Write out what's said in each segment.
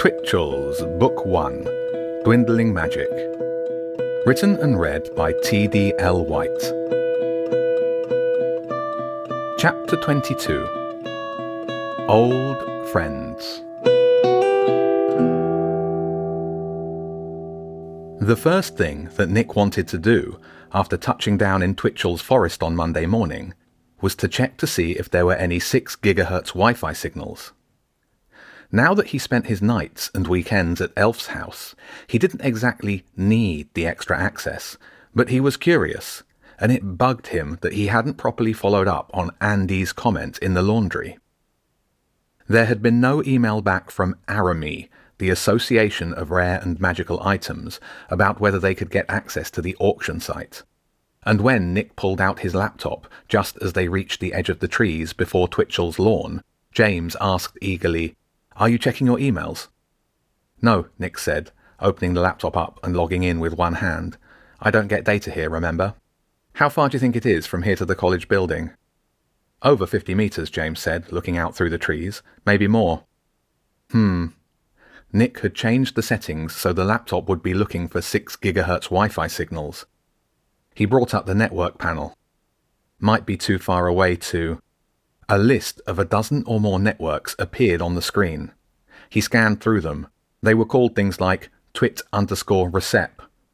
Twitchell's Book 1, Dwindling Magic. Written and read by T.D.L. White. Chapter 22. Old Friends. The first thing that Nick wanted to do after touching down in Twitchell's forest on Monday morning was to check to see if there were any 6 GHz Wi-Fi signals. Now that he spent his nights and weekends at Elf's house, he didn't exactly need the extra access, but he was curious, and it bugged him that he hadn't properly followed up on Andy's comment in the laundry. There had been no email back from Arami, the Association of Rare and Magical Items, about whether they could get access to the auction site. And when Nick pulled out his laptop just as they reached the edge of the trees before Twitchell's lawn, James asked eagerly, "Are you checking your emails?" "No," Nick said, opening the laptop up and logging in with one hand. "I don't get data here, remember?" "How far do you think it is from here to the college building?" "Over 50 meters, James said, looking out through the trees. Maybe more." Nick had changed the settings so the laptop would be looking for 6 GHz Wi-Fi signals. He brought up the network panel. Might be too far away to... A list of a dozen or more networks appeared on the screen. He scanned through them. They were called things like twit_recep,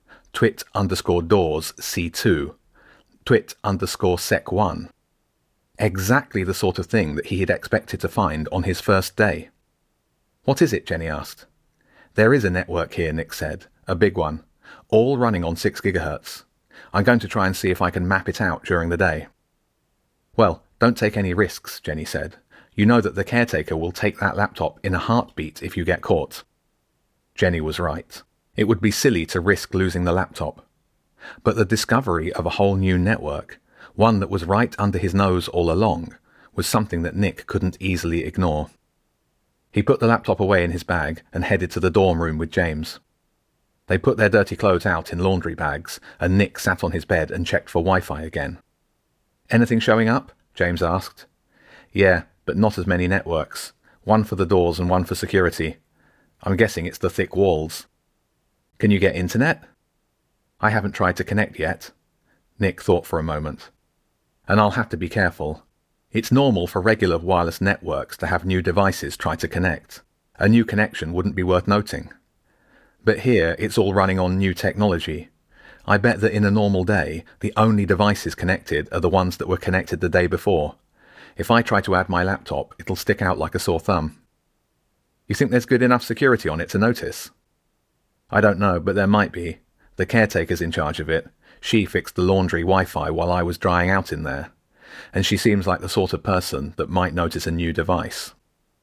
twit_doors C2, twit_sec1. Exactly the sort of thing that he had expected to find on his first day. "What is it?" Jenny asked. "There is a network here," Nick said. "A big one. All running on 6 GHz. I'm going to try and see if I can map it out during the day." "Well, don't take any risks," Jenny said. "You know that the caretaker will take that laptop in a heartbeat if you get caught." Jenny was right. It would be silly to risk losing the laptop. But the discovery of a whole new network, one that was right under his nose all along, was something that Nick couldn't easily ignore. He put the laptop away in his bag and headed to the dorm room with James. They put their dirty clothes out in laundry bags, and Nick sat on his bed and checked for Wi-Fi again. "Anything showing up?" James asked. "Yeah, but not as many networks. One for the doors and one for security. I'm guessing it's the thick walls." "Can you get internet?" "I haven't tried to connect yet." Nick thought for a moment. "And I'll have to be careful. It's normal for regular wireless networks to have new devices try to connect. A new connection wouldn't be worth noting. But here it's all running on new technology. I bet that in a normal day, the only devices connected are the ones that were connected the day before. If I try to add my laptop, it'll stick out like a sore thumb." "You think there's good enough security on it to notice?" "I don't know, but there might be. The caretaker's in charge of it. She fixed the laundry Wi-Fi while I was drying out in there. And she seems like the sort of person that might notice a new device."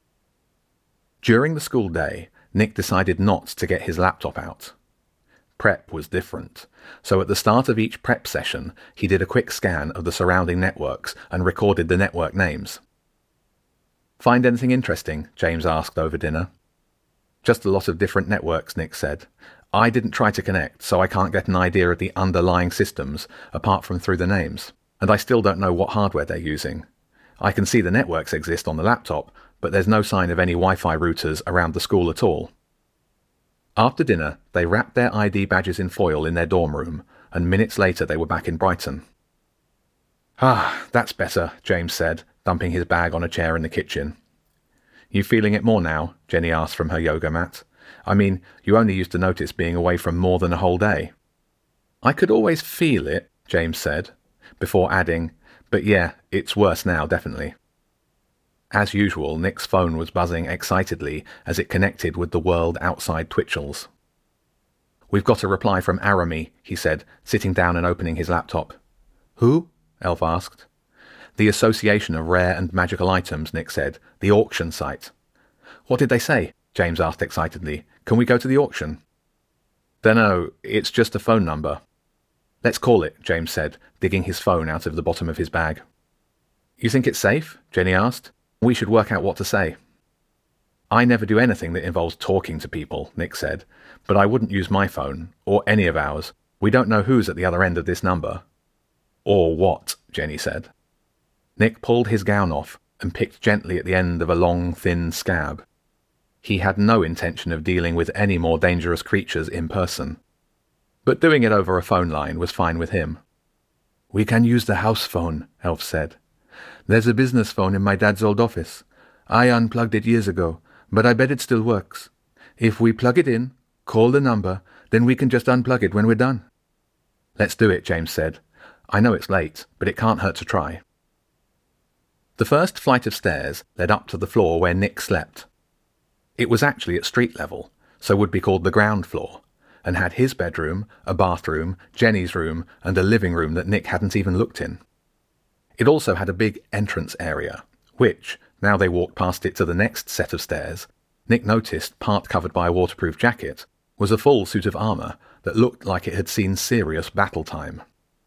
During the school day, Nick decided not to get his laptop out. Prep was different, so at the start of each prep session, he did a quick scan of the surrounding networks and recorded the network names. "Find anything interesting?" James asked over dinner. "Just a lot of different networks," Nick said. "I didn't try to connect, so I can't get an idea of the underlying systems, apart from through the names. And I still don't know what hardware they're using. I can see the networks exist on the laptop, but there's no sign of any Wi-Fi routers around the school at all." After dinner, they wrapped their ID badges in foil in their dorm room, and minutes later they were back in Brighton. That's better," James said, dumping his bag on a chair in the kitchen. "You feeling it more now?" Jenny asked from her yoga mat. "I mean, you only used to notice being away from more than a whole day." "I could always feel it," James said, before adding, "but yeah, it's worse now, definitely." As usual, Nick's phone was buzzing excitedly as it connected with the world outside Twitchell's. "We've got a reply from Arami," he said, sitting down and opening his laptop. "Who?" Elf asked. "The Association of Rare and Magical Items," Nick said. "The auction site." "What did they say?" James asked excitedly. "Can we go to the auction?" "Dunno, it's just a phone number." "Let's call it," James said, digging his phone out of the bottom of his bag. "You think it's safe?" Jenny asked. "We should work out what to say." "I never do anything that involves talking to people," Nick said, "but I wouldn't use my phone, or any of ours. We don't know who's at the other end of this number." "Or what," Jenny said. Nick pulled his gown off and picked gently at the end of a long, thin scab. He had no intention of dealing with any more dangerous creatures in person. But doing it over a phone line was fine with him. "We can use the house phone," Elf said. "There's a business phone in my dad's old office. I unplugged it years ago, but I bet it still works. If we plug it in, call the number, then we can just unplug it when we're done." "Let's do it," James said. "I know it's late, but it can't hurt to try." The first flight of stairs led up to the floor where Nick slept. It was actually at street level, so would be called the ground floor, and had his bedroom, a bathroom, Jenny's room, and a living room that Nick hadn't even looked in. It also had a big entrance area, which, now they walked past it to the next set of stairs, Nick noticed, part covered by a waterproof jacket, was a full suit of armour that looked like it had seen serious battle time.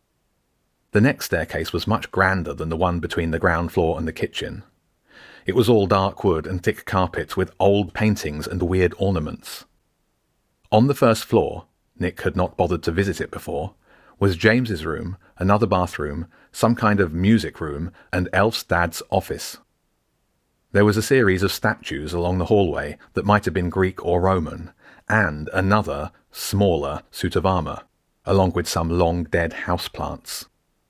The next staircase was much grander than the one between the ground floor and the kitchen. It was all dark wood and thick carpet with old paintings and weird ornaments. On the first floor, Nick had not bothered to visit it before, was James's room, another bathroom, some kind of music room, and Elf's dad's office. There was a series of statues along the hallway that might have been Greek or Roman, and another, smaller, suit of armour, along with some long-dead houseplants.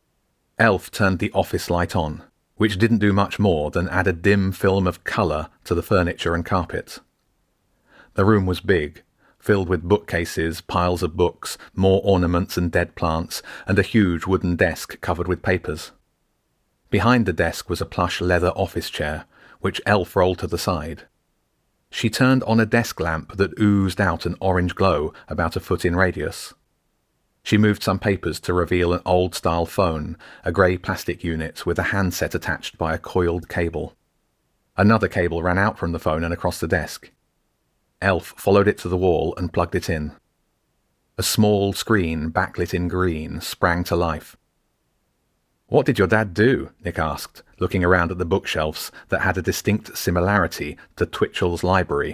Elf turned the office light on, which didn't do much more than add a dim film of colour to the furniture and carpet. The room was big, filled with bookcases, piles of books, more ornaments and dead plants, and a huge wooden desk covered with papers. Behind the desk was a plush leather office chair, which Elf rolled to the side. She turned on a desk lamp that oozed out an orange glow about a foot in radius. She moved some papers to reveal an old-style phone, a grey plastic unit with a handset attached by a coiled cable. Another cable ran out from the phone and across the desk. Elf followed it to the wall and plugged it in. A small screen, backlit in green, sprang to life. "What did your dad do?" Nick asked, looking around at the bookshelves that had a distinct similarity to Twitchell's library.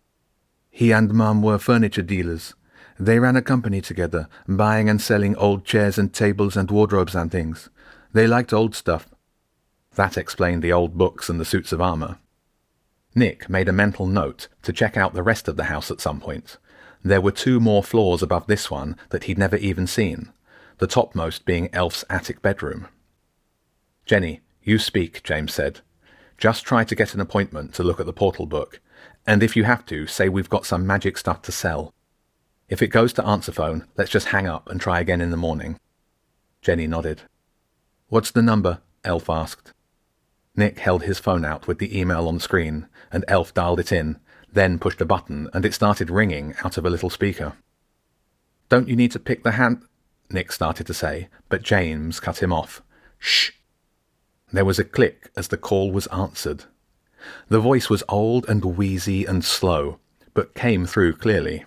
"He and Mum were furniture dealers. They ran a company together, buying and selling old chairs and tables and wardrobes and things. They liked old stuff." That explained the old books and the suits of armour. Nick made a mental note to check out the rest of the house at some point. There were 2 more floors above this one that he'd never even seen, the topmost being Elf's attic bedroom. "Jenny, you speak," James said. "Just try to get an appointment to look at the portal book, and if you have to, say we've got some magic stuff to sell. If it goes to answer phone, let's just hang up and try again in the morning." Jenny nodded. "What's the number?" Elf asked. Nick held his phone out with the email on the screen, and Elf dialed it in, then pushed a button, and it started ringing out of a little speaker. "Don't you need to pick the hand—" Nick started to say, but James cut him off. "Shh!" There was a click as the call was answered. The voice was old and wheezy and slow, but came through clearly.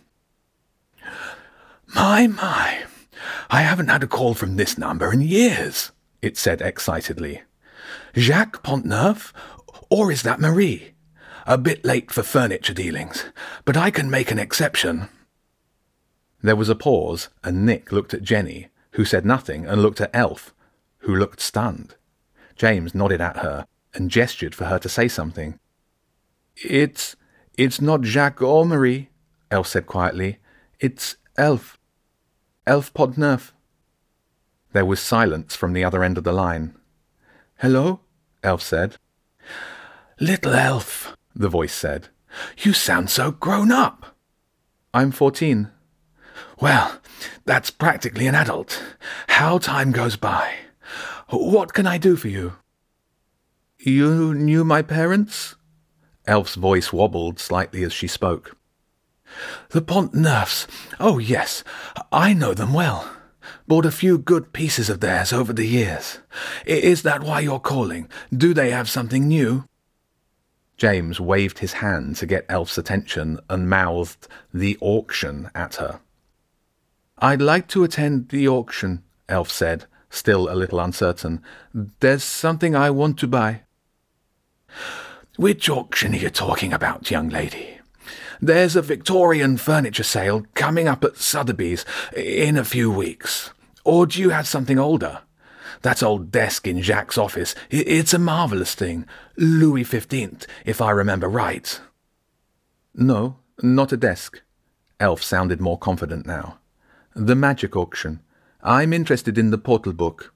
My, I haven't had a call from this number in years," it said excitedly. "Jacques Pontneuf? Or is that Marie? A bit late for furniture dealings, but I can make an exception." There was a pause, and Nick looked at Jenny, who said nothing, and looked at Elf, who looked stunned. James nodded at her and gestured for her to say something. It's not Jacques or Marie," Elf said quietly. "It's Elf. Elf Pontneuf." There was silence from the other end of the line. "Hello?" Elf said. "Little Elf," the voice said. "You sound so grown up." "I'm 14. "Well, that's practically an adult. How time goes by. What can I do for you?" "You knew my parents?" Elf's voice wobbled slightly as she spoke. "The Pontneufs. Oh, yes, I know them well. Bought a few good pieces of theirs over the years. Is that why you're calling? Do they have something new?" James waved his hand to get Elf's attention and mouthed "the auction" at her. "I'd like to attend the auction," Elf said, still a little uncertain. "There's something I want to buy." "Which auction are you talking about, young lady? There's a Victorian furniture sale coming up at Sotheby's in a few weeks. Or do you have something older? That old desk in Jacques' office, it's a marvellous thing. Louis XV, if I remember right." No, not a desk. Elf sounded more confident now. The magic auction. I'm interested in the portal book.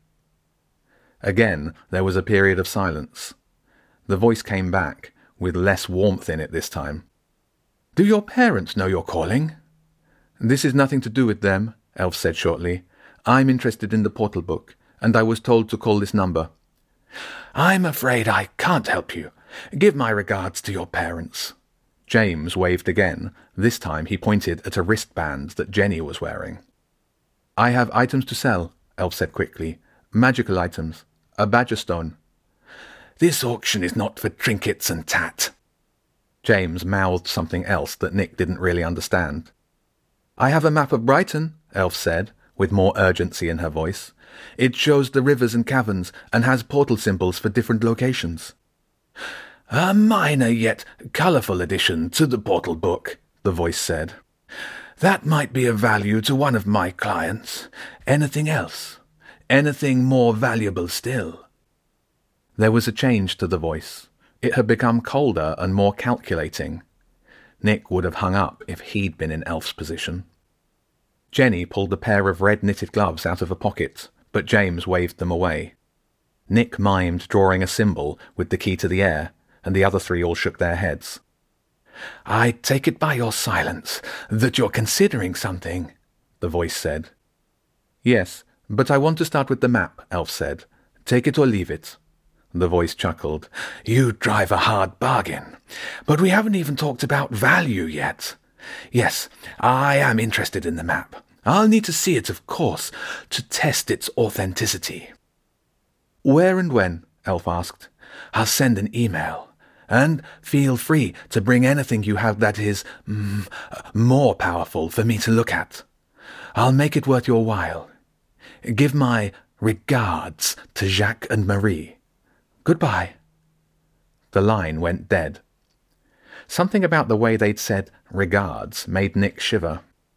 Again, there was a period of silence. The voice came back, with less warmth in it this time. Do your parents know you're calling? This is nothing to do with them, Elf said shortly. I'm interested in the portal book, and I was told to call this number. I'm afraid I can't help you. Give my regards to your parents. James waved again. This time he pointed at a wristband that Jenny was wearing. I have items to sell, Elf said quickly. Magical items. A badger stone. This auction is not for trinkets and tat. James mouthed something else that Nick didn't really understand. I have a map of Brighton, Elf said, with more urgency in her voice. It shows the rivers and caverns and has portal symbols for different locations. A minor yet colourful addition to the portal book, the voice said. That might be of value to one of my clients. Anything else? Anything more valuable still? There was a change to the voice. It had become colder and more calculating. Nick would have hung up if he'd been in Elf's position. Jenny pulled a pair of red knitted gloves out of a pocket, but James waved them away. Nick mimed drawing a symbol with the key to the air, and the other three all shook their heads. I take it by your silence that you're considering something, the voice said. Yes, but I want to start with the map, Elf said. Take it or leave it. The voice chuckled. You drive a hard bargain, but we haven't even talked about value yet. Yes, I am interested in the map. I'll need to see it, of course, to test its authenticity. Where and when? Elf asked. I'll send an email. And feel free to bring anything you have that is more powerful for me to look at. I'll make it worth your while. Give my regards to Jacques and Marie. Goodbye. The line went dead. Something about the way they'd said regards made Nick shiver.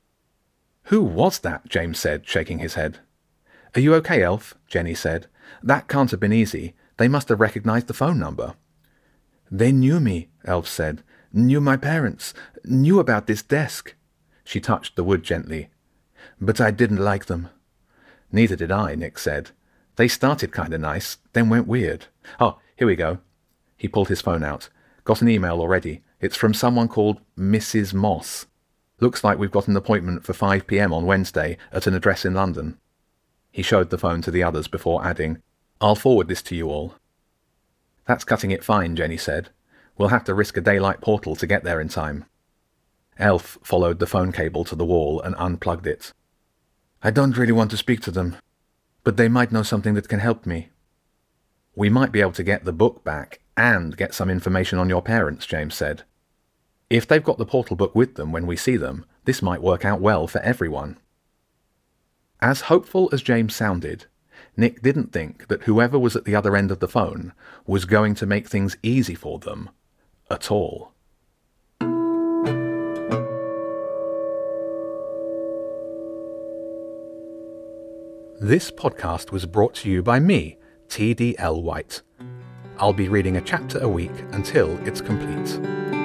Who was that? James said, shaking his head. Are you okay, Elf? Jenny said. That can't have been easy. They must have recognized the phone number. They knew me, Elf said. Knew my parents. Knew about this desk. She touched the wood gently. But I didn't like them. Neither did I, Nick said. They started kind of nice, then went weird. Oh, here we go. He pulled his phone out. Got an email already. It's from someone called Mrs. Moss. Looks like we've got an appointment for 5 p.m. on Wednesday at an address in London. He showed the phone to the others before adding, I'll forward this to you all. That's cutting it fine, Jenny said. We'll have to risk a daylight portal to get there in time. Elf followed the phone cable to the wall and unplugged it. I don't really want to speak to them, but they might know something that can help me. We might be able to get the book back and get some information on your parents, James said. If they've got the portal book with them when we see them, this might work out well for everyone. As hopeful as James sounded, Nick didn't think that whoever was at the other end of the phone was going to make things easy for them at all. This podcast was brought to you by me, TDL White. I'll be reading a chapter a week until it's complete.